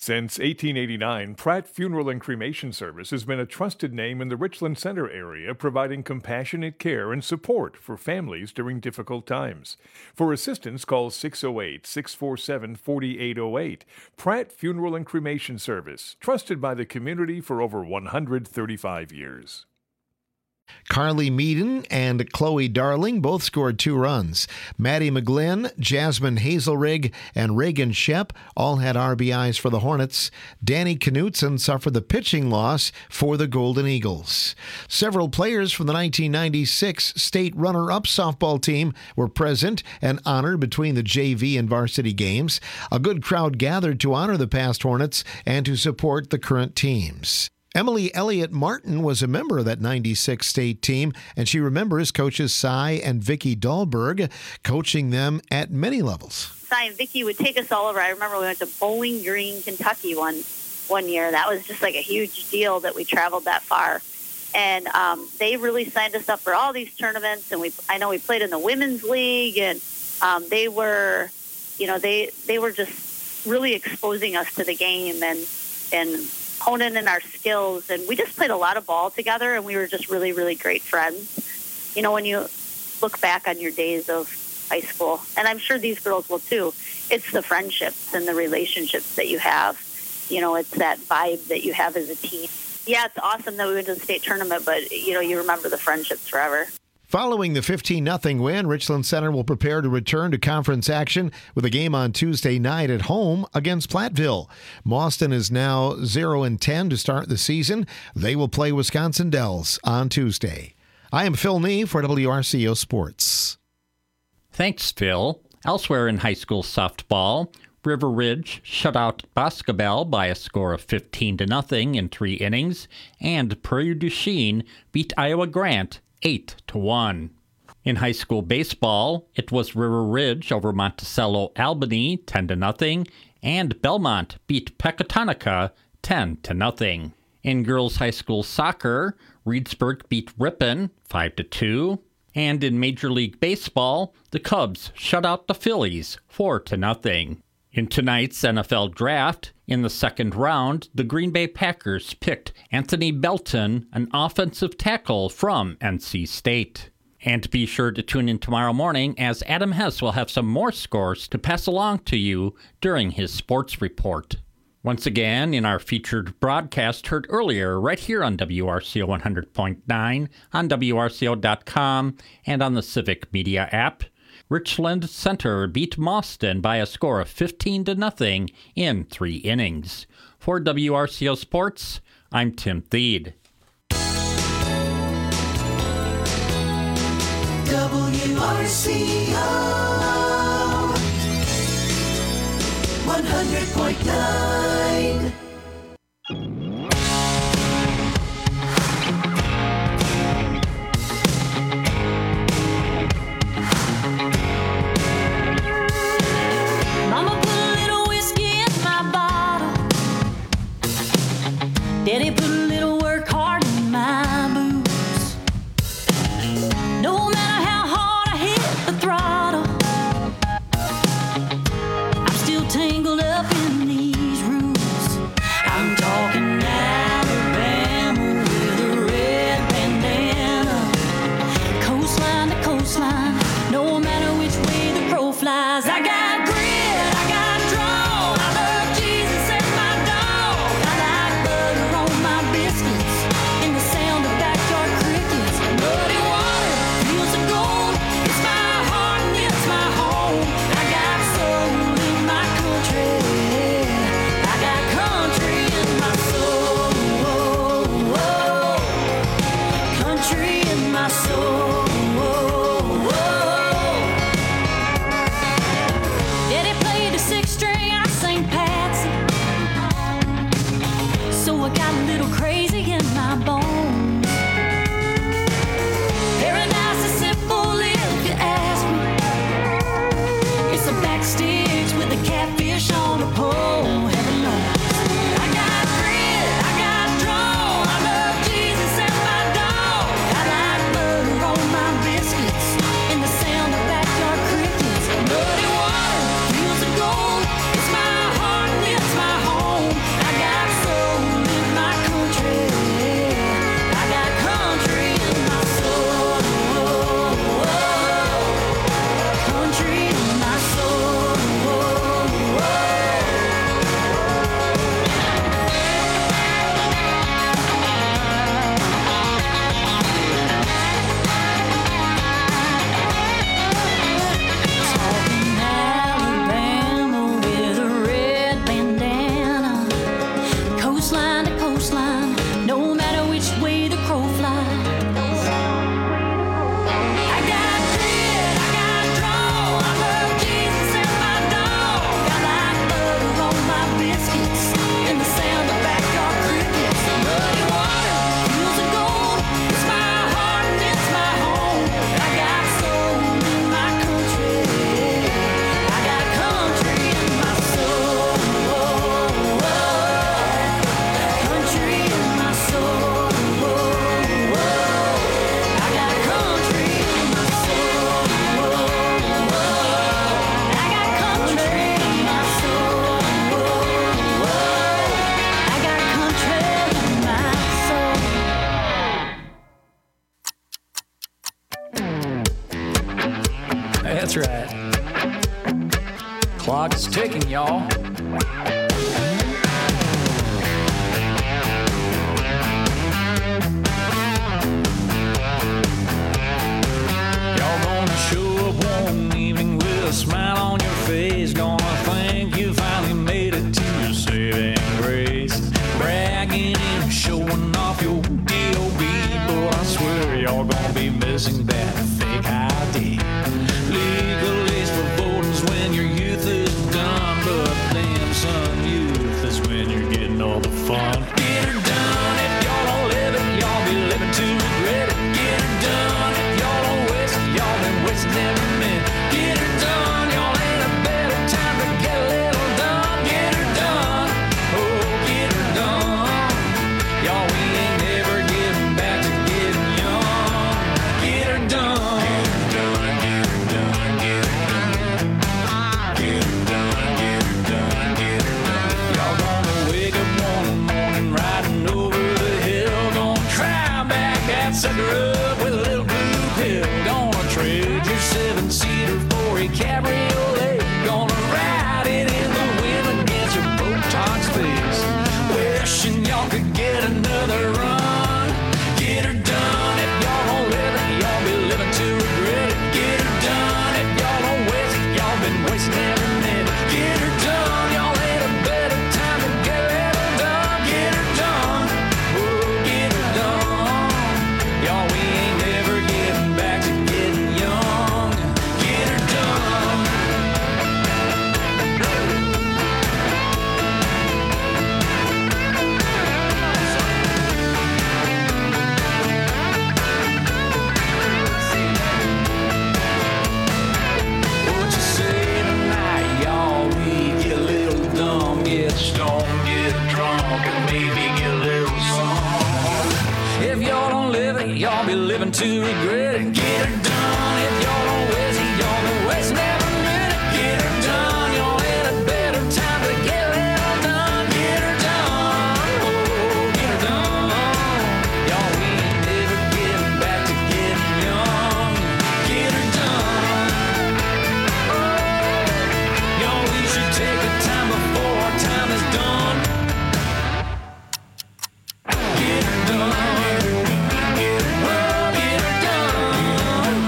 Since 1889, Pratt Funeral and Cremation Service has been a trusted name in the Richland Center area, providing compassionate care and support for families during difficult times. For assistance, call 608-647-4808. Pratt Funeral and Cremation Service, trusted by the community for over 135 years. Carly Meaden and Chloe Darling both scored 2 runs. Maddie McGlynn, Jasmine Hazelrig, and Reagan Shep all had RBIs for the Hornets. Danny Knutson suffered the pitching loss for the Golden Eagles. Several players from the 1996 state runner-up softball team were present and honored between the JV and varsity games. A good crowd gathered to honor the past Hornets and to support the current teams. Emily Elliott Martin was a member of that 96 state team, and she remembers coaches Cy and Vicky Dahlberg coaching them at many levels. Cy and Vicky would take us all over. I remember we went to Bowling Green, Kentucky one year. That was just like a huge deal that we traveled that far. And they really signed us up for all these tournaments, and I know we played in the Women's League, and they were just really exposing us to the game and honing in our skills, and we just played a lot of ball together, and we were just really, really great friends. You know, when you look back on your days of high school, and I'm sure these girls will too, it's the friendships and the relationships that you have. You know, it's that vibe that you have as a team. Yeah, it's awesome that we went to the state tournament, but, you know, you remember the friendships forever. Following the 15-0 win, Richland Center will prepare to return to conference action with a game on Tuesday night at home against Platteville. Mauston is now 0-10 to start the season. They will play Wisconsin Dells on Tuesday. I am Phil Nee for WRCO Sports. Thanks, Phil. Elsewhere in high school softball, River Ridge shut out Boscobel by a score of 15-0 in 3 innings, and Prairie du Chien beat Iowa Grant 8-1. In high school baseball, it was River Ridge over Monticello Albany 10-0, and Belmont beat Pecatonica 10-0. In girls high school soccer, Reedsburg beat Ripon 5-2, and in Major League Baseball, the Cubs shut out the Phillies 4-0. In tonight's NFL draft, in the second round, the Green Bay Packers picked Anthony Belton, an offensive tackle from NC State. And be sure to tune in tomorrow morning as Adam Hess will have some more scores to pass along to you during his sports report. Once again, in our featured broadcast heard earlier right here on WRCO 100.9, on WRCO.com, and on the Civic Media app, Richland Center beat Mauston by a score of 15-0 in 3 innings. For WRCO Sports, I'm Tim Thede. WRCO 100.9. Daddy put a little work hard in my boots. No matter how hard I hit the throttle, I'm still tangled up in these roots. I'm talking Alabama with a red bandana, coastline to coastline, no matter which way the crow flies. I got grit, I got draw, I love Jesus and my dog. I like butter on my biscuits and the sound of backyard crickets. Muddy water feels the gold. It's my heart and it's my home. I got soul in my country. I got country in my soul. Country in my soul. Daddy played the 6th string, I sang Patsy. So I got a little crazy in my bones. Paradise is simple if you ask me. It's a back sticks with a catfish on a pole. Heaven knows. I got grit, I got draw. I love Jesus and my dog. I like butter on my biscuits and the sound of backyard crickets. Muddy water feels the gold. It's my heart and it's my home. ticking, y'all. Y'all gonna show up one evening with a smile on your face, gonna think you finally made it to your saving grace, bragging and showing off your D.O.B., but I swear y'all gonna be missing that fake ID. Legal age for voting's when your youth is done, but damn son, youth is when you're getting all the fun. Get her done, if y'all don't live it, y'all be living to regret it. Get her done, if y'all don't waste it, y'all been wasting every minute. Get her done, y'all ain't a better time to get a little done. Get her done, oh get her done. Y'all, we ain't never getting back to getting young. Get her done. Y'all gonna wake up one morning riding over the hill, gonna try back that sucker up with a little blue pill. Gonna trade your 7-seater for a cabriolet, gonna ride it in the wind against your Botox face, wishing y'all could get another run. Get her done, if y'all don't live it, y'all be living to regret it. Get her done, if y'all don't waste it, y'all been wasting every minute. Get her done, y'all ain't a better time to get it done. Get her done, oh get her done. Y'all, we ain't never getting back to getting young. Get her done. What you say tonight, y'all? We get a little dumb, get stoned, get drunk, and maybe get a little some. If y'all don't live it, y'all be living to regret it. Get her done. If y'all don't waste it, y'all been wasting every minute. Get her done. Y'all ain't a better time to get a little done. Get her done. Oh, get her done. Y'all, we ain't never getting back to getting young. Get her done. Y'all, we should take the time before our time is done. Get her done. Get her done. Get her done.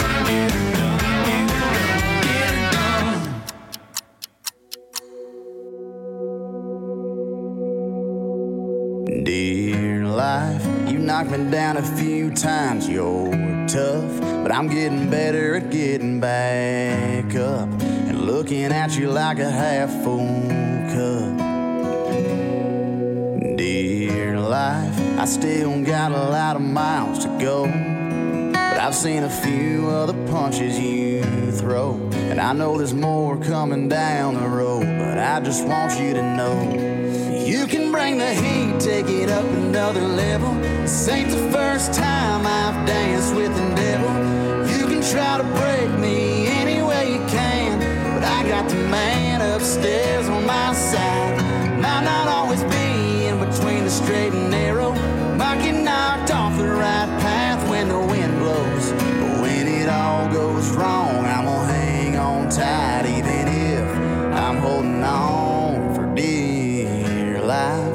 Dear life, you knocked me down a few times, you're tough, but I'm getting better at getting back up and looking at you like a half-full cup. Dear life, I still got a lot of miles to go, but I've seen a few of the punches you throw, and I know there's more coming down the road, but I just want you to know you can bring the heat, take it up another level. This ain't the first time I've danced with the devil. You can try to break me any way you can, but I got the man upstairs on my side. Might not always be in between the straight and narrow, might get knocked off the right path when the wind blows, but when it all goes wrong, I'm gonna hang on tight, even if I'm holding on for dear life.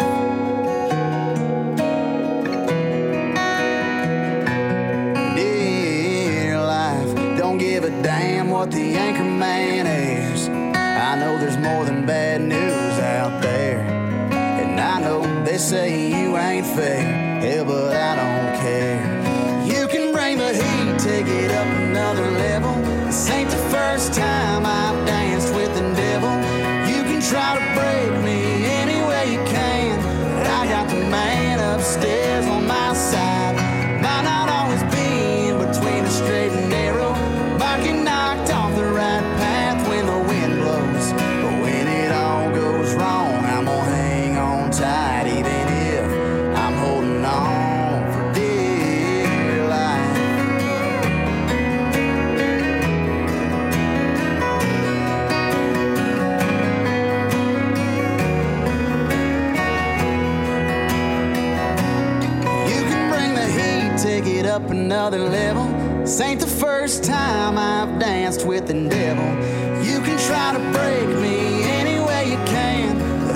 Dear life, don't give a damn what the anchor man is. I know there's more than bad news out there, and I know they say you ain't fair. Hell, but I don't care. You can bring the heat, take it up another level. This ain't the first time I've danced with the devil. You can try to break me any way you can, but I got the man upstairs on my side. Might not always be in between the straight and narrow, might get knocked off the right path when the wind blows, but when it all goes wrong, I'm gonna hang on tight, even if I'm holding on for dear life. You can bring the heat, take it up another level. This ain't the first time I've danced with the devil. You can try to break me any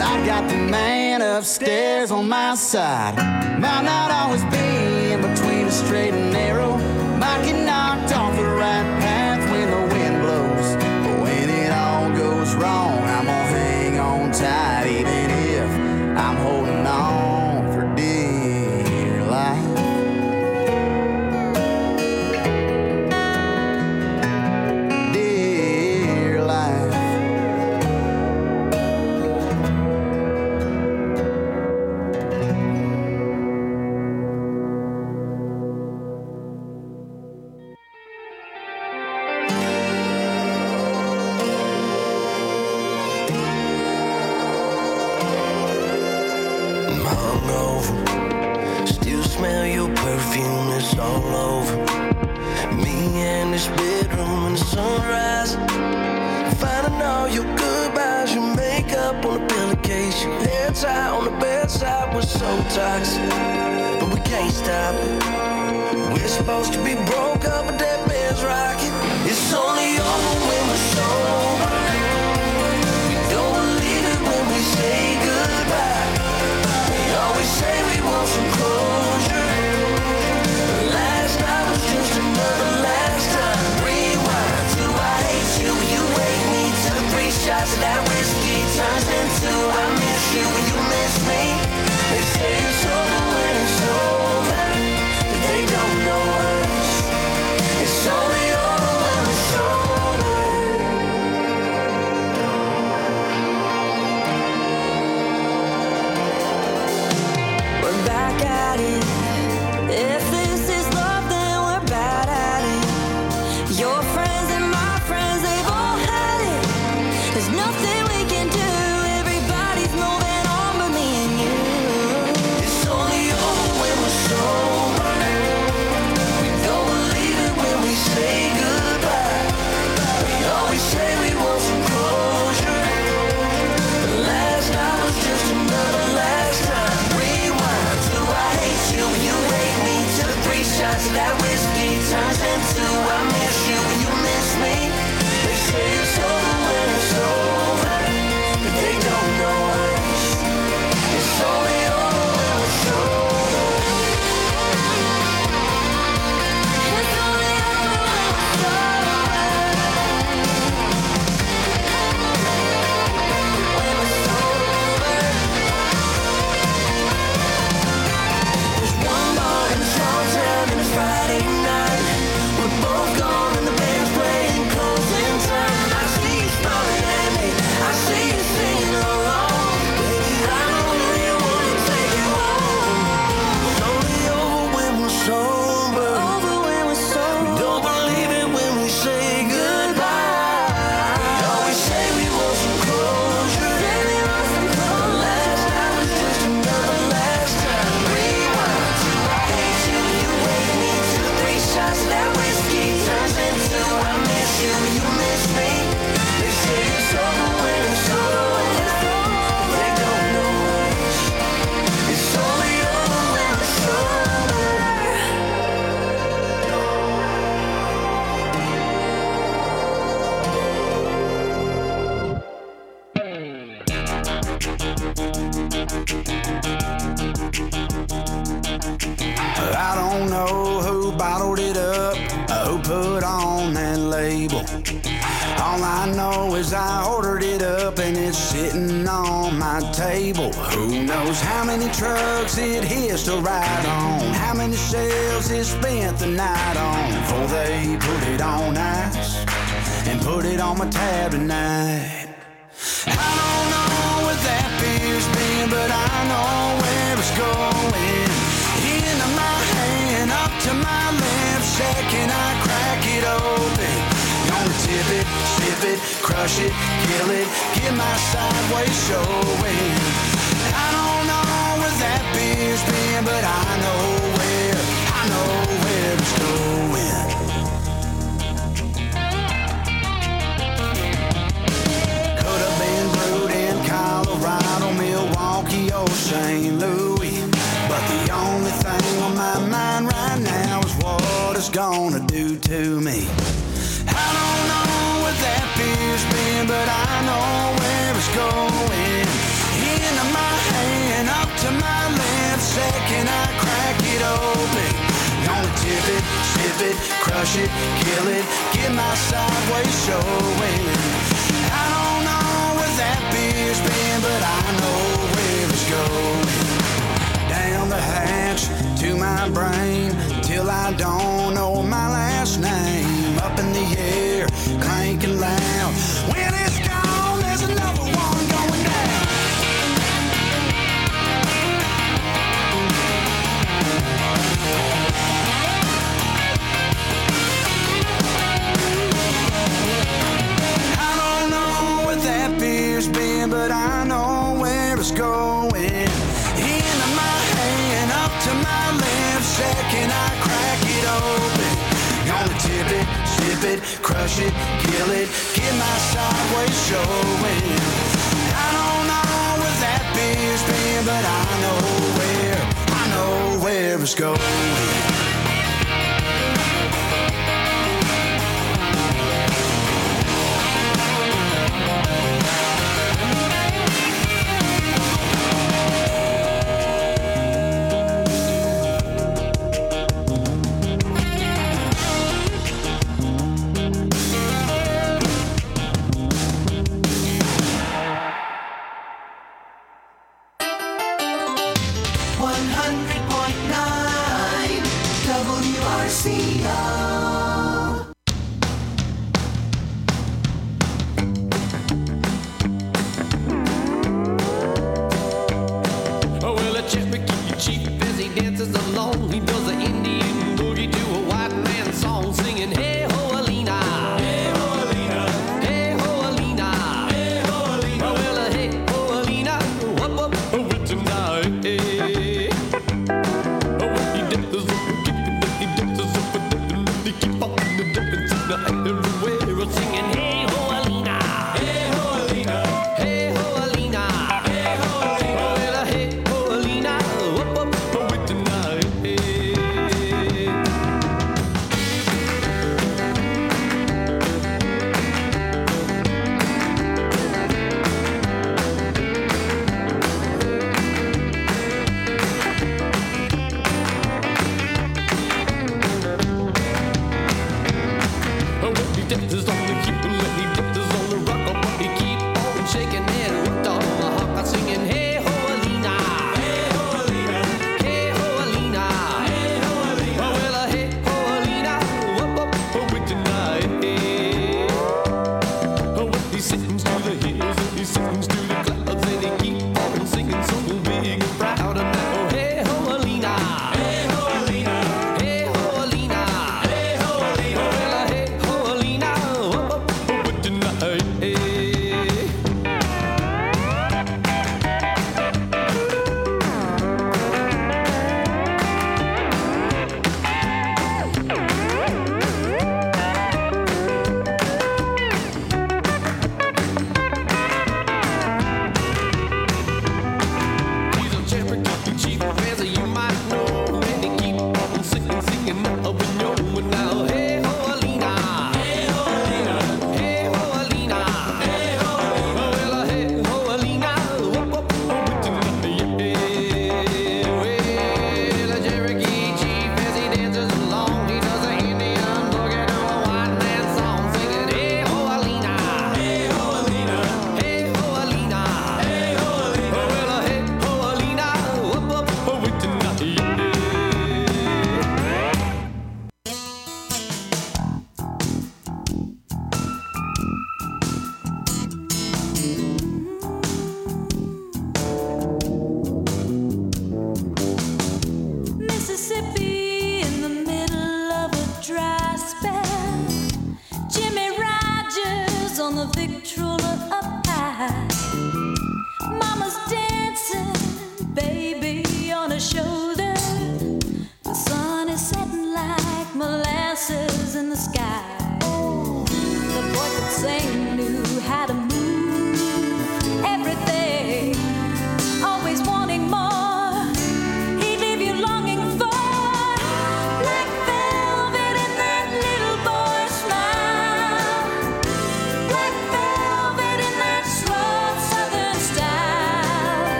I got the man upstairs on my side. Might not always be in between a straight and narrow. Might get knocked off the right path when the wind blows. But when it all goes wrong, I'm gonna hang on tight, even if I'm holding on for dear life. Dear life. Still smell your perfume, it's all over me and this bedroom in the sunrise. Finding all your goodbyes, your makeup on the pillowcase, your hair tie on the bedside was so toxic, but we can't stop it. We're supposed to be broke up, but that bed's rocking. It's only over when we're sober. We don't believe it when we say goodbye. We always say we want some closure. Last night was just another last time. Rewind to I hate you. You wake me to the 3 shots of that whiskey turns into I miss you when you miss me. They say it's over when it's over, but they don't know us. It's only over when it's over. We're back at it. If this is love, then we're bad at it. Your friends and my friends, they've all had it. There's nothing we can do. Everybody's moving on but me and you. It's only over when we're sober. We don't believe it when we say goodbye. We always say we want some closure. But last night was just another last time. Rewind to I hate you. You wake me to the 3 shots of that whiskey turns into I miss you when you miss me. They say it's over when it's over, but they don't know us. It's only over when we're sober. It's only over when we're sober. When we're sober. There's one bar in the small town and it's Friday night. We're both gone and the band's playing closing time. I see you smiling at me, I see you singing along. Baby, I know you wanna take it home. It's only over when we're sober. Over when we're sober. Don't believe it when we say goodbye. We always say we want some closure. Last night was just another last time. Rewind to I hate you. You wake me to the 3 shots of that whiskey turns into I miss you. You miss me. They say it's over when it's over. They don't know us. It's only over when we're sober. I don't know who bottled it up, who put on that label. All I know is I ordered it up and it's sitting on my table. Who knows how many trucks it hits to ride on, how many shells it spent the night on, before they put it on ice and put it on my tab tonight. I don't know what that beer's been, but I know where it's going. Into my hand, up to my left, second I crack it open. Gonna tip it, sip it, crush it, kill it, get my sideways showing. I don't know where that beer's been, but I know where it's going. Could have been brewed in Colorado, Milwaukee, or St. Louis, but the only thing on my mind right now is what it's gonna do to me. I don't know what that beer's been, but I know where it's going. second I crack it open. Gonna tip it, sip it, crush it, kill it, get my sideways showing. I don't know where that beer's been, but I know where it's going. Down the hatch to my brain, till I don't know my last name. Up in the air, cranking loud. When it's gone, there's another one going down. I don't know where that beer's been, but I know where it's going. Into my hand, up to my left, second I crack it open. Gonna tip it, sip it, crush it, kill it, get my sideways showing. I don't know where that beer's been, but I know where it's going.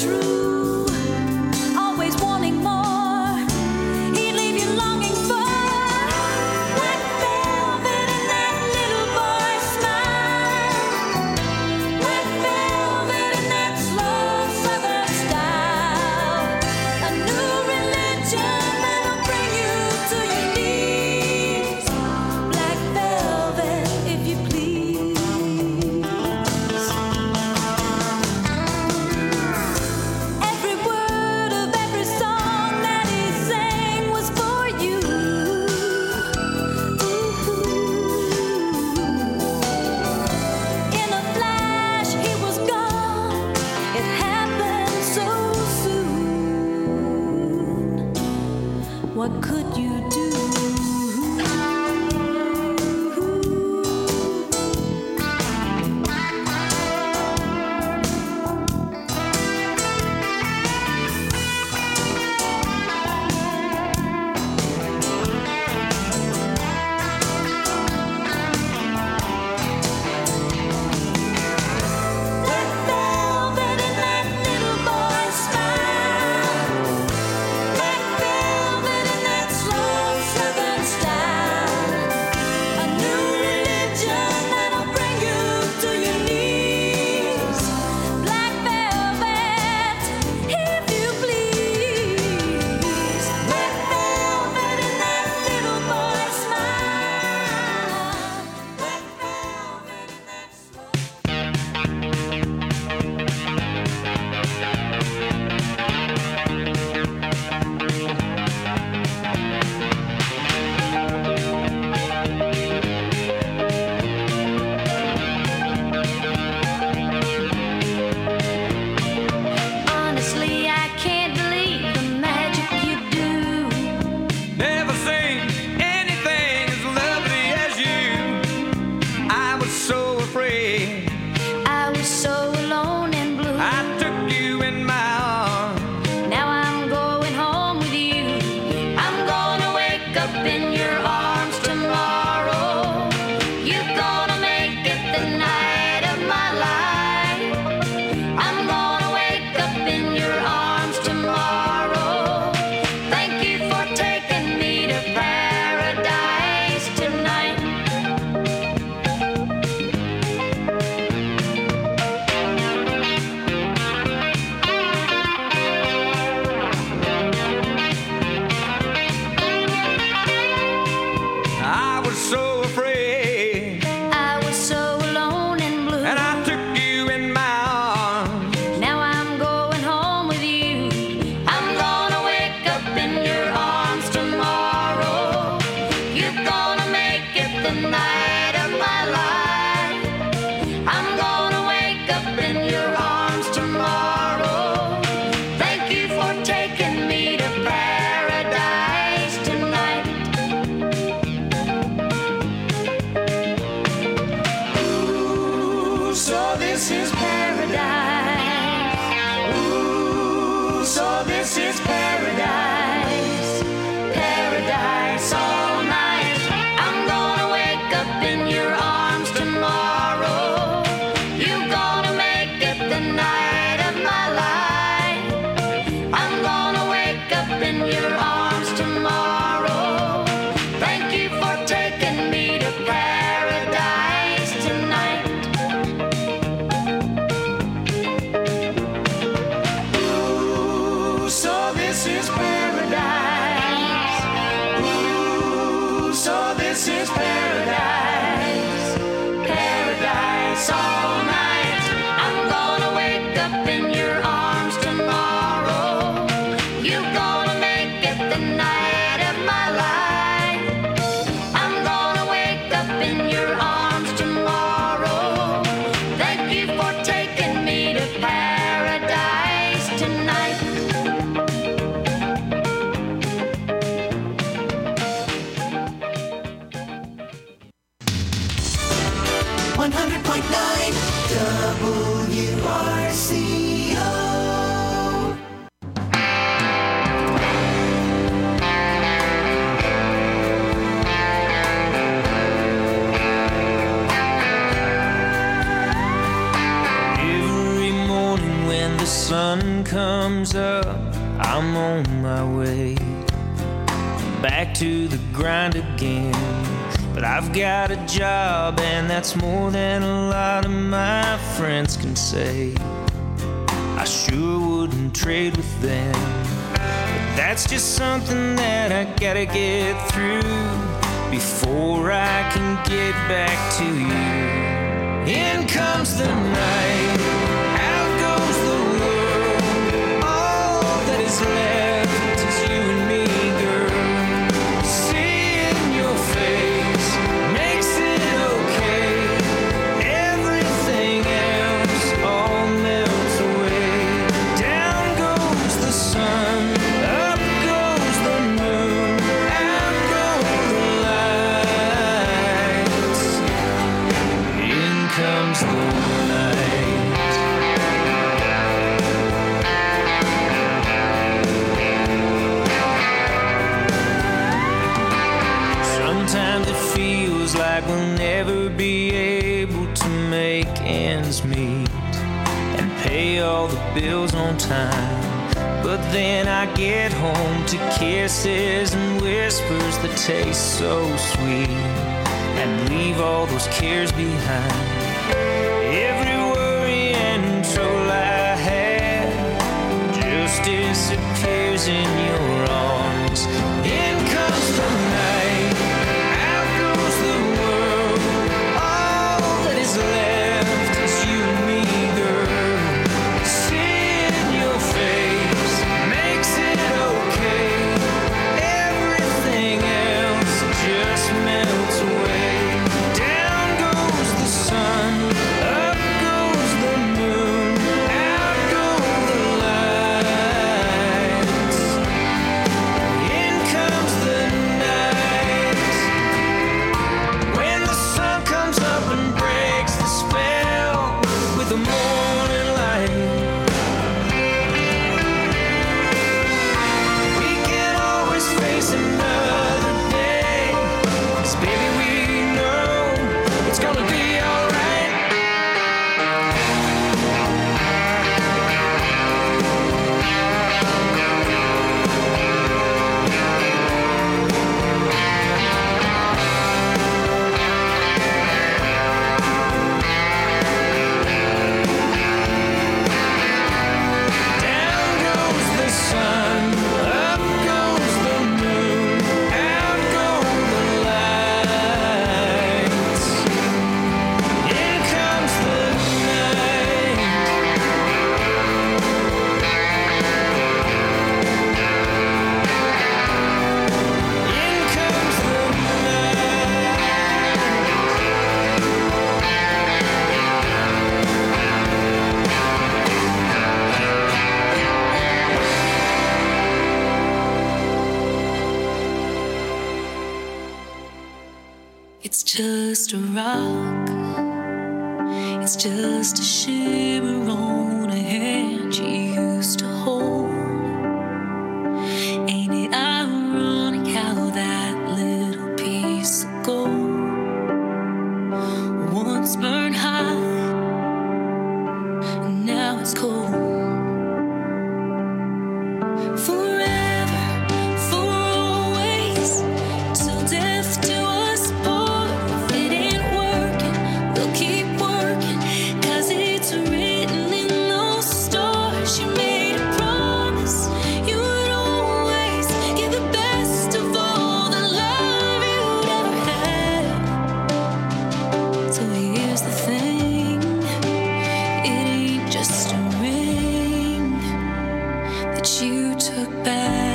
true, always wanting more. He'd leave you longing for black velvet and that little boy's smile. Black velvet and that slow southern style. A new religion that'll bring you to your knees. Black velvet, if you please. Every word of every song that he sang was for you. In a flash, he was gone. It happened so soon. What could you do? Black velvet and that little boy's smile. Black velvet and that slow southern style. A new religion that'll bring you to your knees. Black velvet, if you please. Black velvet and that little boy's smile. Black velvet and that slow. Honestly, I can't believe the magic you do. Never seen anything as lovely as you. I was so afraid. I was so alone and blue. I took you in my arms. Now I'm going home with you. I'm gonna wake up in your arms tomorrow. You're gonna make it the night of my life. I'm gonna wake up in your arms tomorrow. Thank you for taking me to paradise tonight. I was so afraid. I was so alone and blue. And I took you in my arms. Now I'm going home with you. I'm gonna wake up in your arms tomorrow. You're gonna make it the night of my life. I'm gonna wake up in your arms tomorrow. Thank you for taking me to paradise tonight. Ooh, so this is Paradise. Ooh, so this is Paradise. Paradise all night. I'm gonna wake up in your arms tomorrow. You're gonna make it the night of my life. I'm gonna wake up in your arms tomorrow. Thank you for taking me to paradise tonight. Ooh, so this is Paradise. Ooh, so this is Paradise. Paradise all night. I'm gonna wake up in your arms tomorrow. You're gonna make it the night of my life. I'm gonna wake up in your arms tomorrow. Thank you for taking me to paradise tonight. 100.9 WRCO. Every morning when the sun comes up, I'm on my way back to the grind again. But I've got a job, and that's more than a lot of my friends can say. I sure wouldn't trade with them, but that's just something that I gotta get through before I can get back to you. In comes the night, out goes the world, all that is left is you and me, girl. Seeing your face makes it okay, everything else all melts away. Down goes the sun, up goes the moon, out go the lights. In comes the night. Sometimes it feels like we'll never be able to make ends meet and pay all the bills on time. But then I get home to kisses and whispers that taste so sweet and leave all those cares behind. Every worry and trouble I had just disappears in your arms. In comes the night, out goes the world, all that is left is you and me, girl. Seeing your face makes it okay, everything else just melts away. Down goes the sun, up goes the moon, out go the lights. In comes the night, when the sun comes up and breaks the spell with the morning light. We can always face another day, 'cause baby we know it's gonna be alright. Down goes the sun, up goes the moon, out go the lights. In comes the night. In comes the It's just a rock. It's just a shimmer on a hand you used to hold. Ain't it ironic how that little piece of gold once burned high and now it's cold? Forever, for always, till death do us part. If it ain't working, we'll keep working, 'cause it's written in those stars. You made a promise you would always give the best of all the love you'd ever had. So here's the thing, it ain't just a ring that you took back.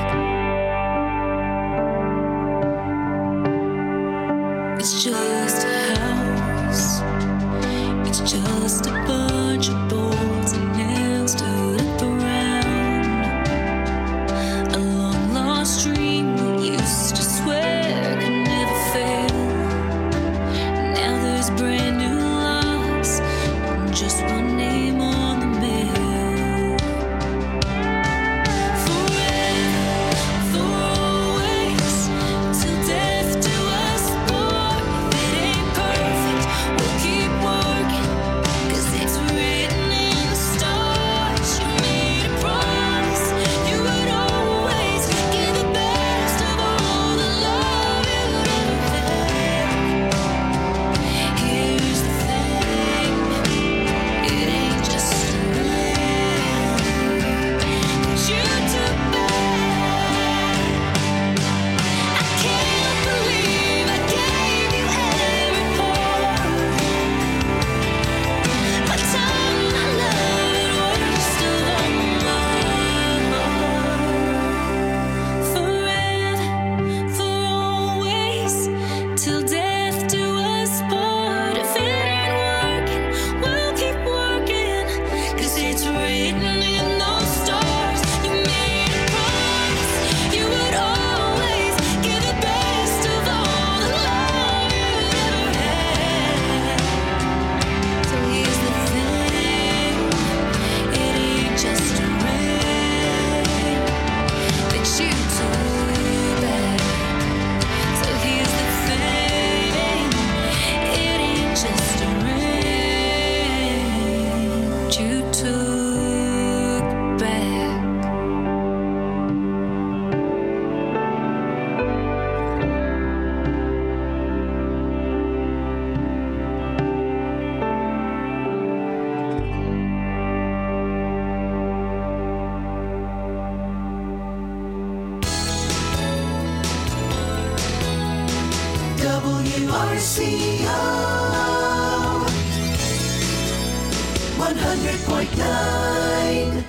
It's just a house. It's just a bunch of bolts and nails stood up around a long lost dream we used to swear could never fail. Now there's brand new locks and just one name on the mail. Forever, for always, till death do us part. If it ain't perfect, we'll keep working, 'cause it's WRCO 100.9.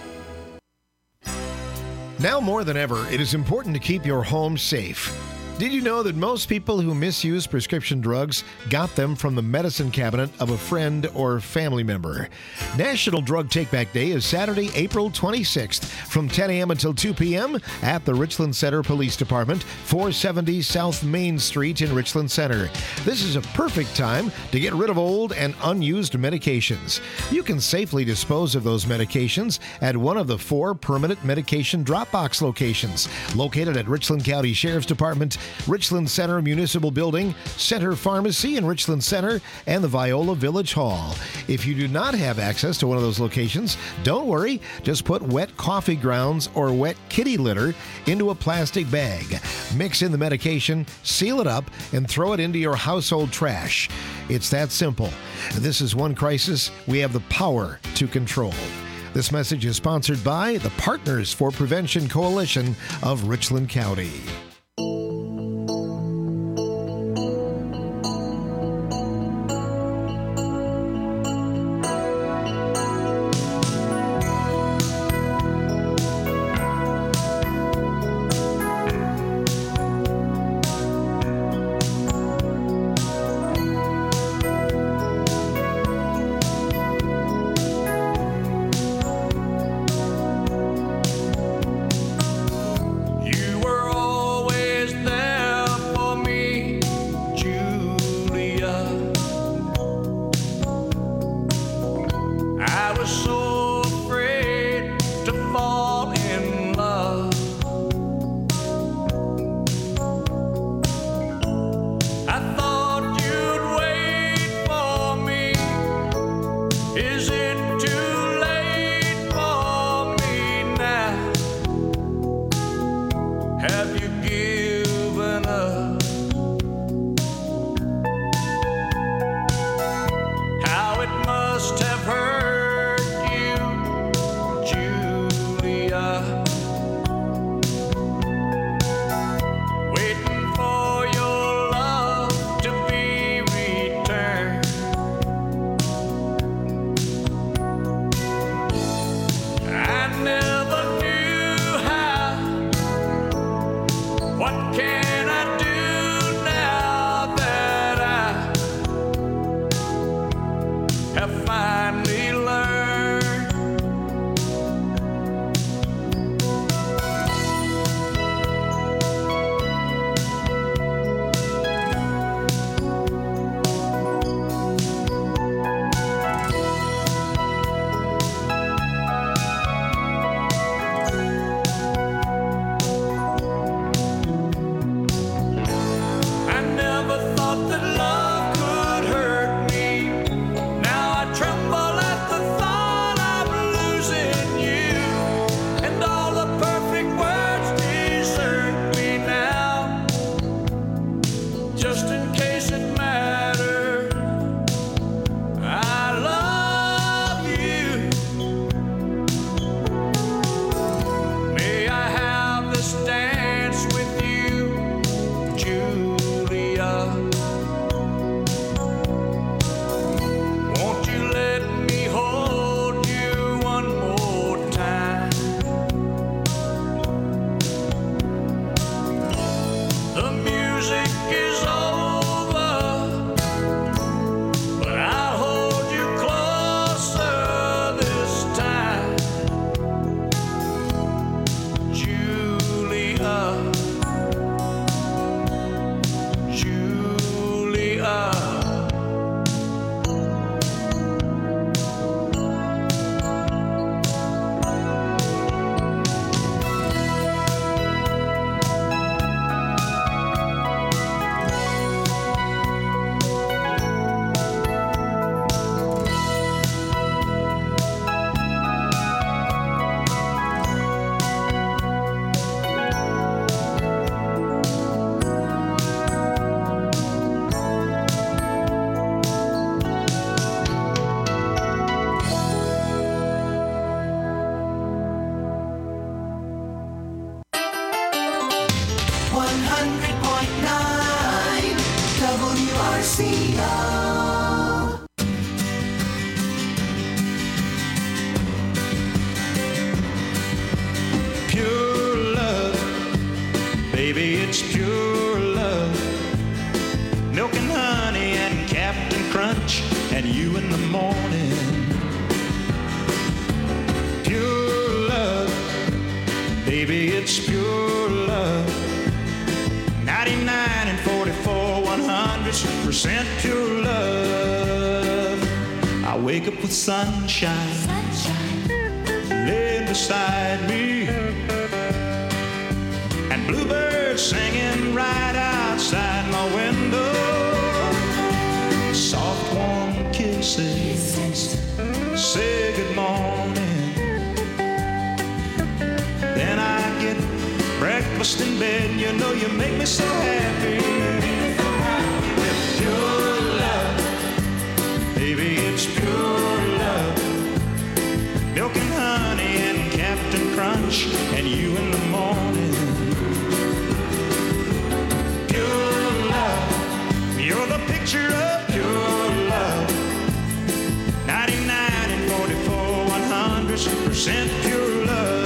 Now more than ever, it is important to keep your home safe. Did you know that most people who misuse prescription drugs got them from the medicine cabinet of a friend or family member? National Drug Take-Back Day is Saturday, April 26th from 10 a.m. until 2 p.m. at the Richland Center Police Department, 470 South Main Street in Richland Center. This is a perfect time to get rid of old and unused medications. You can safely dispose of those medications at one of the 4 permanent medication drop box locations located at Richland County Sheriff's Department, Richland Center Municipal Building, Center Pharmacy in Richland Center, and the Viola Village Hall. If you do not have access to one of those locations, don't worry. Just put wet coffee grounds or wet kitty litter into a plastic bag. Mix in the medication, seal it up, and throw it into your household trash. It's that simple. This is one crisis we have the power to control. This message is sponsored by the Partners for Prevention Coalition of Richland County. You were always there for me, Julia. I was so afraid to fall in love. I thought you'd wait for me. Is it too late for me now? Have you given up? How it must have hurt you, Julia. Waiting for your love to be returned. RCO. Pure love, baby, it's pure love. Milk and honey and Captain Crunch and you in the morning. Pure love, baby, it's pure love. 99 and 44 100% pure love. I wake up with sunshine laid beside me, and bluebirds singing right outside my window. Soft warm kisses say good morning. Then I get breakfast in bed. You know you make me so happy. With pure love, baby, it's pure love. Milk and honey and Captain Crunch and you in the morning. Pure love, you're the picture of pure love. 99 and 44 100% pure love.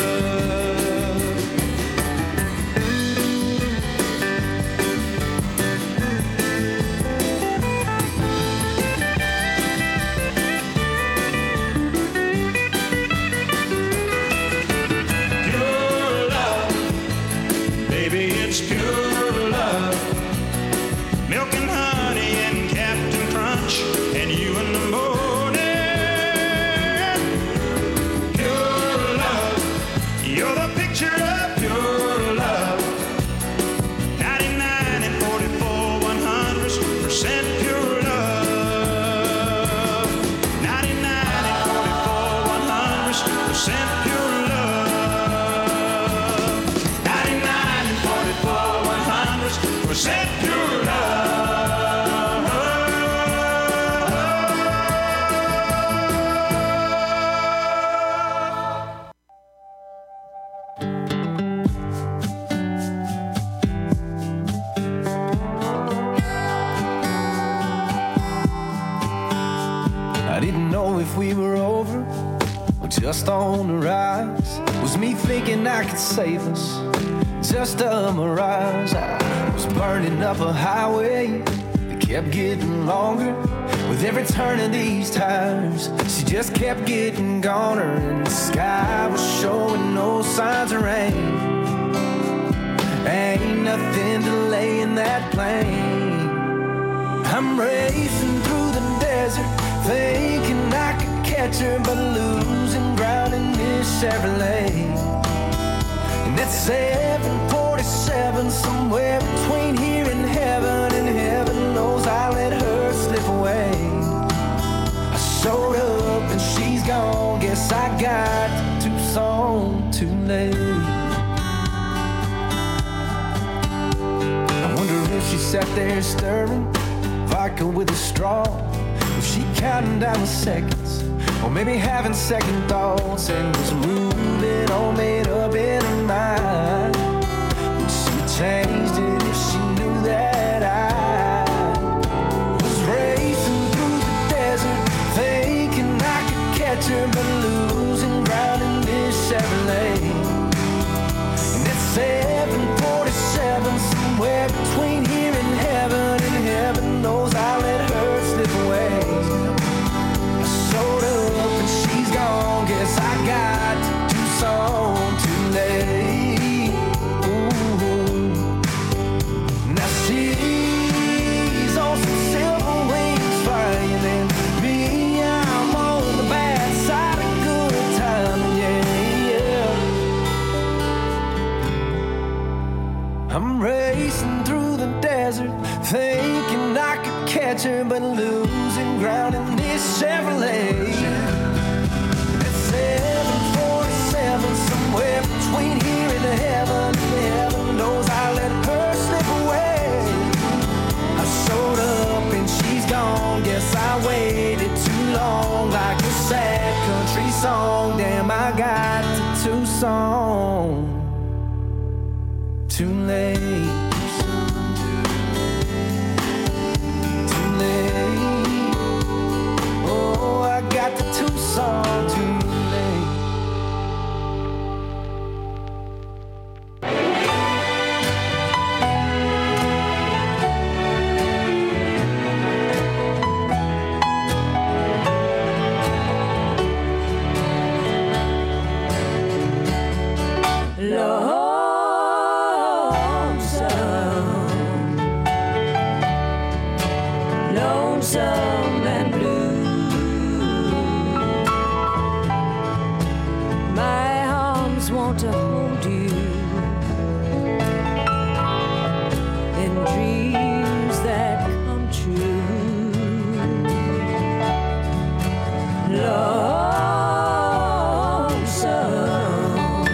Just on the rise, was me thinking I could save us. Just a mirage. I was burning up a highway that kept getting longer with every turn of these tires. She just kept getting goner, and the sky was showing no signs of rain. Ain't nothing delaying that plane. I'm racing through the desert, thinking I could catch her, but losing ground in this Chevrolet. And that's 747, somewhere between here and heaven knows I let her slip away. I showed up and she's gone, guess I got to Tucson too late. I wonder if she sat there stirring vodka with a straw, if she counting down the seconds, or maybe having second thoughts, and was moving all made up in her mind. Would she changed it if she knew that I was racing through the desert, thinking I could catch her, but losing ground in this Chevrolet. And it's 747, somewhere between here and heaven knows I let her slip away. I showed up and she's gone, guess I got to Tucson too late. Ooh. Now she's on some silver wings flying, and me, I'm on the bad side of good time, yeah. I'm racing through the desert, thinking I could catch her, but losing ground in this Chevrolet. At 747, somewhere between here and heaven knows I let her slip away. I showed up and she's gone, guess I waited too long, like a sad country song. Damn, I got to Tucson too late. Too lonesome and blue. My arms want to hold you in dreams that come true. Lonesome,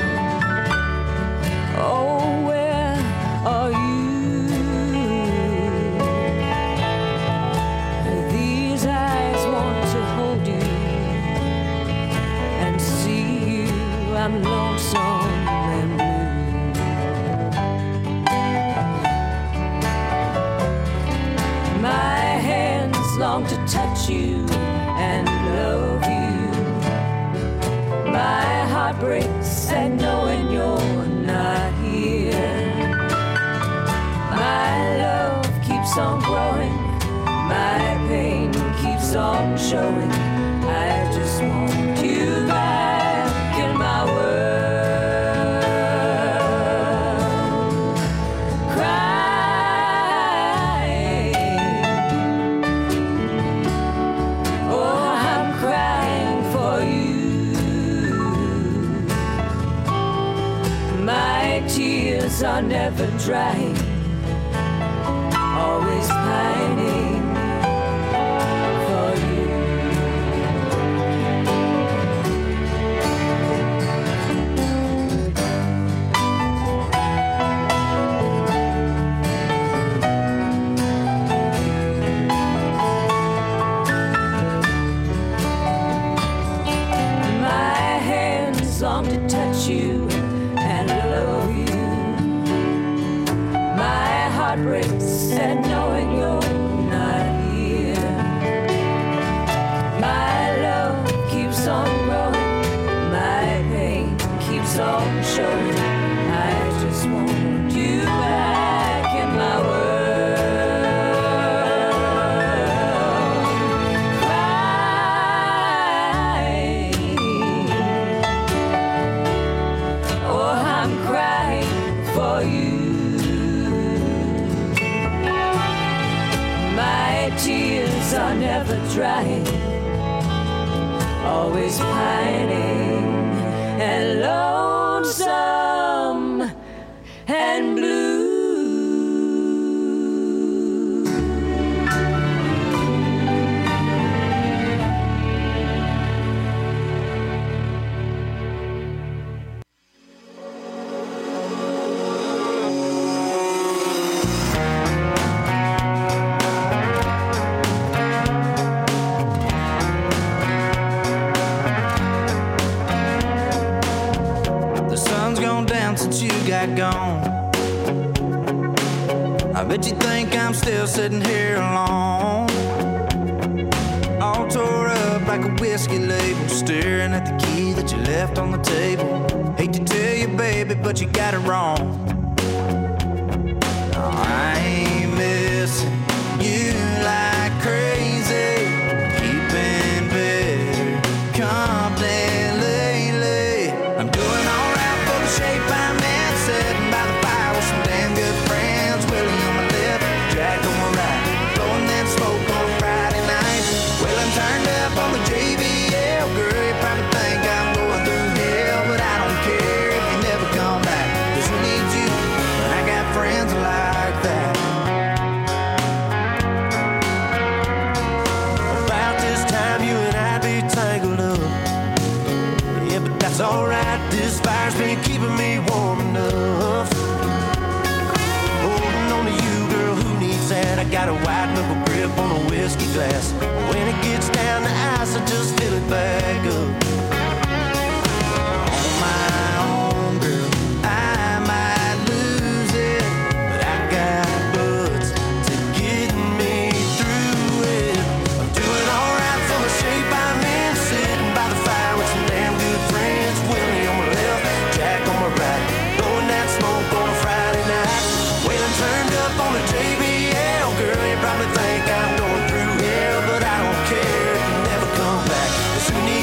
oh, where are you? These eyes want to hold you and see you. I'm lonesome and blue. My hands long to touch you and love you. My heart breaks at knowing you're not here. My love keeps on growing. My pain keeps on showing. I just want you back in my world. Crying, oh, I'm crying for you. My tears are never drying, always pining for you. My hands long to touch you and love you. My heart breaks at knowing you're not here. My love keeps on growing. My pain keeps on showing. I just want you back in my world. Crying, oh, I'm crying for you. My tears are never drying, always pining and lonesome and blue. The sun's gone down since you got gone. I bet you think I'm still sitting here alone, all tore up like a whiskey label, staring at the key that you left on the table. Hate to tell you, baby, but you got it wrong. No, I ain't missing you like crazy, keeping better company lately. I'm doing all right for the shape I'm in, sitting by the fire with some damn good friends. Willie on my left, Jack on my right, blowing that smoke on a Friday night. Well, I'm turned up on the JBL, girl, you probably think I'm going through hell, but I don't care if you never come back, 'cause who needs you when I got friends like that? About this time you and I'd be tangled up. Yeah, but that's alright, this fire's been keeping me warm enough. Holding on to you, girl, who needs that? I got a wide knuckle grip on a whiskey glass. When it gets down to ice, I just fill it back up. On my own, girl, I might lose it, but I got buds to get me through it. I'm doing alright for the shape I'm in, sitting by the fire with some damn good friends. Willie on my left, Jack on my right, blowing that smoke on a Friday night. Well, I'm turned up on the JBL, girl, you probably think I'm going through hell, but I don't care if you never come back. 'Cause who needs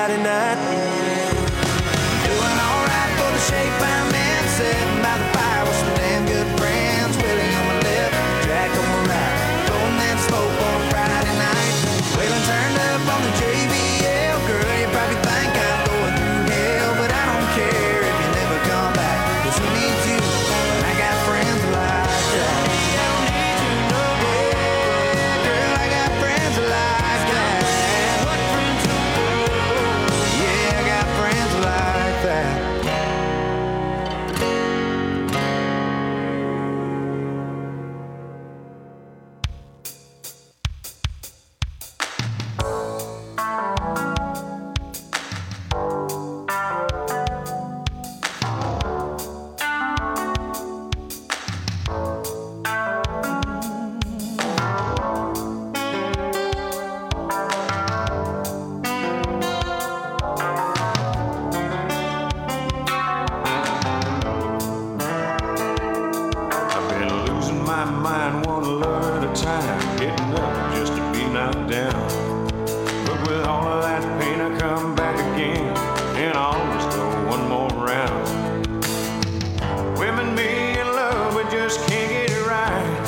Friday night. Doing alright for the shape I'm in, sitting by the fire with some damn good friends. Willie on my left, Jack on my right, blowing that smoke on a Friday night. Waylon turned up on the JBL. Girl, you probably think I'm going through hell, but I don't care if you never come back, 'cause who needs you when I got friends like that? I don't need you no more. Yeah, girl, I got friends like that. What friends you got? Yeah, I got friends like that. I've been losing my mind one alert at a time, getting up just to be knocked down. But with all of that pain, I come back again, and I always go one more round. Women, me, and love, we just can't get it right.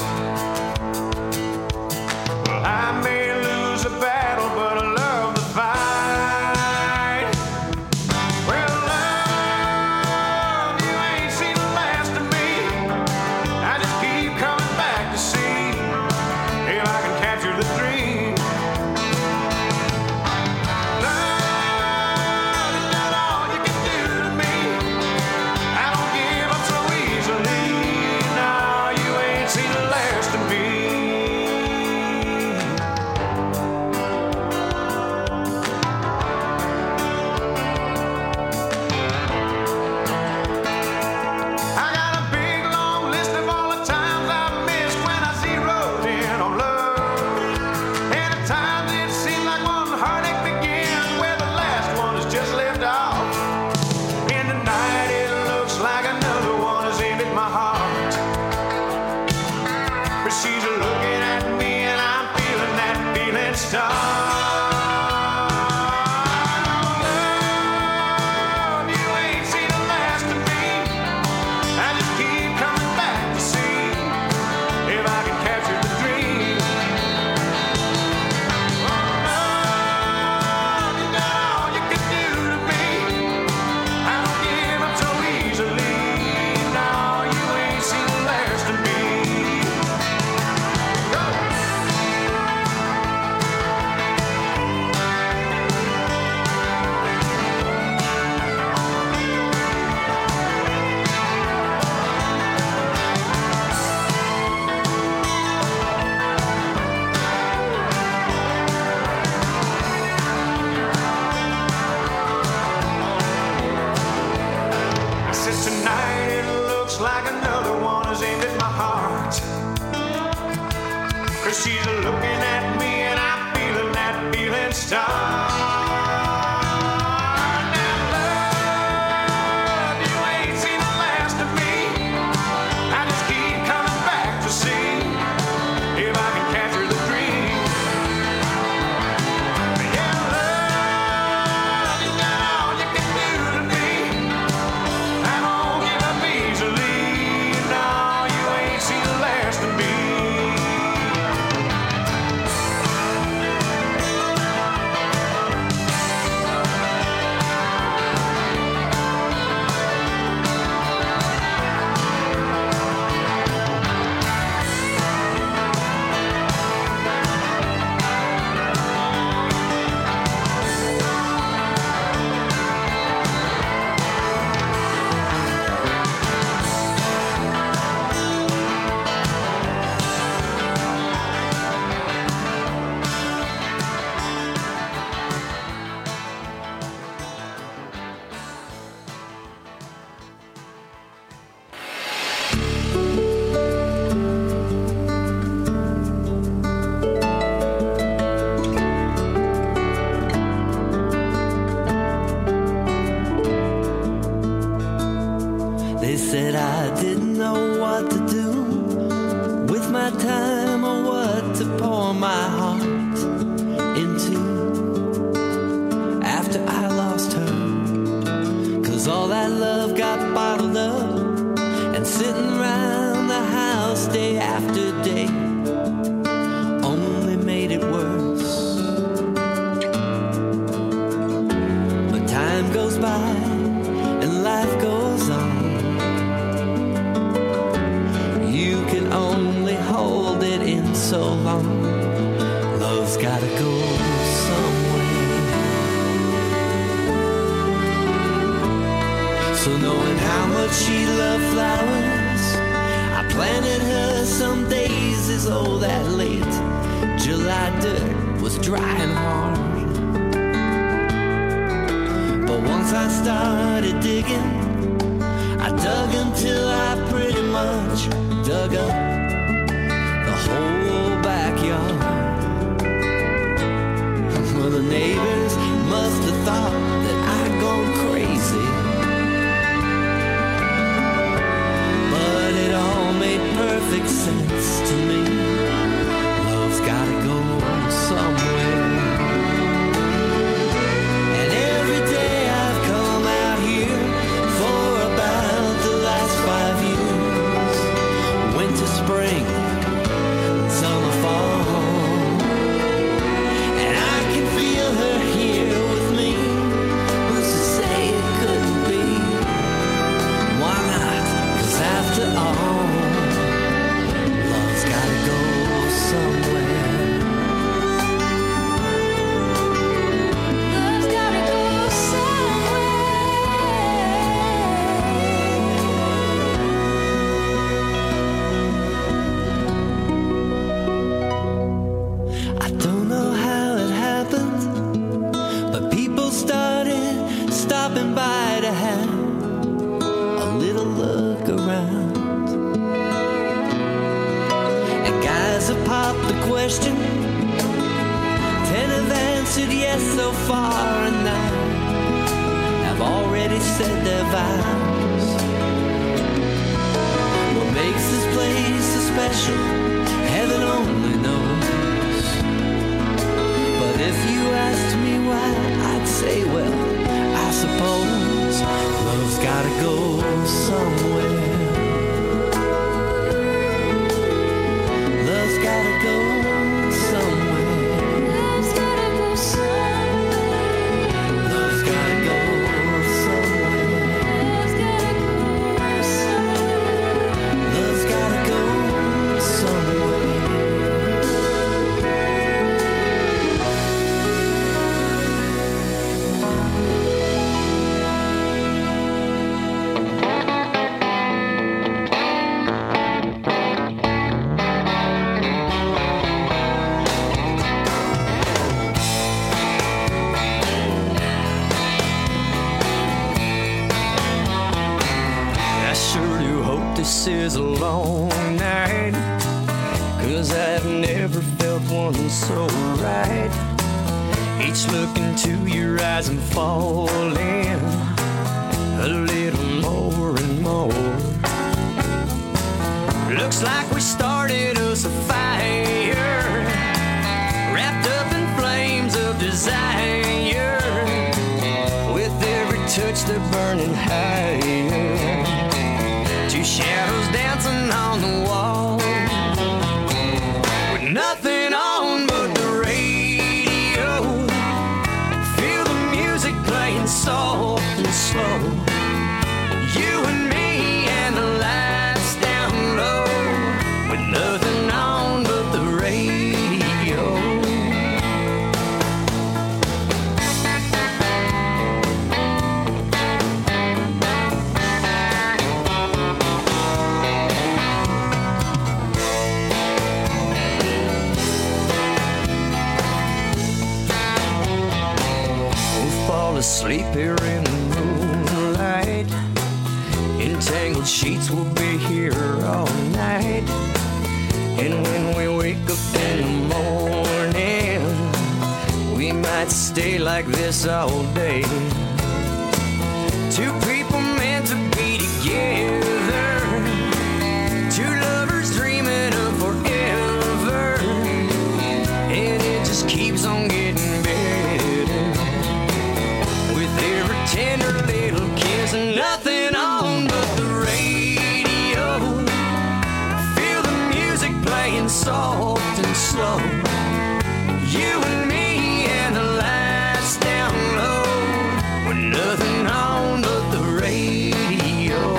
Well, I may lose a battle, but I love the fight. Well, love, you ain't seen the last of me. I just keep coming back to see if I can capture the dream. Love is not all you can do to me. I don't give up so easily. No, you ain't seen the last of me. I got a big long list of all the times I've missed when I zeroed in on love. And at times it seems like one heartache began where the last one is just left off. And tonight it looks like another one has ended my heart. But she's looking at me and I'm feeling that feeling start. Love, you ain't seen the last of me. I just keep coming back to see if I can capture the dream. Love, you got all you can do to me. I don't give up so easily. No, you ain't seen the last of me. Go! I said tonight it looks like another one has ended my heart. 'Cause she's looking at me and I'm feeling that feeling start. Now love, you ain't seen the last of me. I just keep coming back to see if I can capture the dream. Yeah, love, you got all you can do to me. I don't give up easily. No, you ain't seen the last of me. They said I didn't know what to do with my time or what to pour my heart into. After I 'cause all that love got bottled up and sitting around the house day after day only made it worse. But time goes by and life goes on. You can only hold it in so long. Love's gotta go somewhere. So knowing how much she loved flowers, I planted her some daisies, oh that late July dirt was dry and hard. But once I started digging, I dug until I pretty much dug up the whole backyard. Well, the neighbors must have thought that I'd gone crazy, but it all made perfect sense to me. Love's gotta go somewhere. And every day I've come out here for about the last 5 years. Winter, spring, summer, fall. And I can feel her here with me. Who's to say it couldn't be? Why not? 'Cause after all, love's gotta go somewhere. Love's gotta go I don't know how it happened, but people started stopping by to have a little look around. And guys have popped the question, 10 have answered yes so far, and 9 have already said their vows. What makes this place so special, heaven only knows. But if you asked me why, I'd say, well, I suppose love's gotta go somewhere. Love's gotta go somewhere. Love's gotta go somewhere. Love's gotta go somewhere. Love's gotta go somewhere. Love's gotta go somewhere. I sure do hope this is a long night, 'cause I've never felt one so right. Each look into your eyes and falling a little more and more. Looks like we started us a fire, wrapped up in flames of desire. With every touch they're burning higher. Two shadows dancing on the wall, with nothing on but the radio. Feel the music playing soft and slow. You and me and the lights down low, with nothing on but the radio. Asleep here in the moonlight. Entangled sheets will be here all night. And when we wake up in the morning, we might stay like this all day. Two people meant to be together, two lovers dreaming of forever. And it just keeps on getting better, with every tender little kiss There's nothing on but the radio. Feel the music playing soft and slow. You and me and the lights down low, with nothing on but the radio.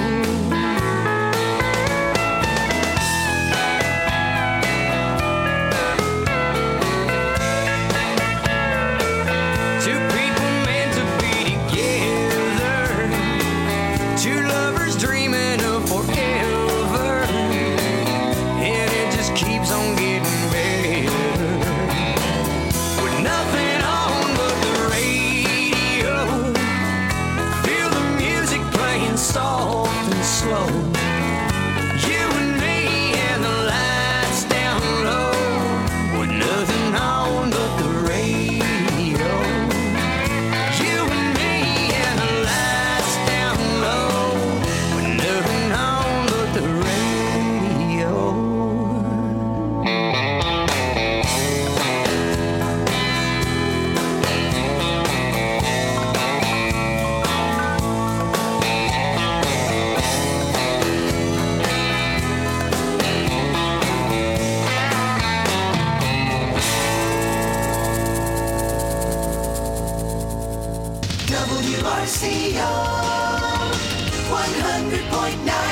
Two people meant to be together, two lovers dreaming of forever, and it just keeps on getting better. With nothing on but the radio, feel the music playing soft and slow. You and me and the lights down low, with nothing on but the radio. You and me and the lights down low, with nothing on but the radio. WRCO 100.9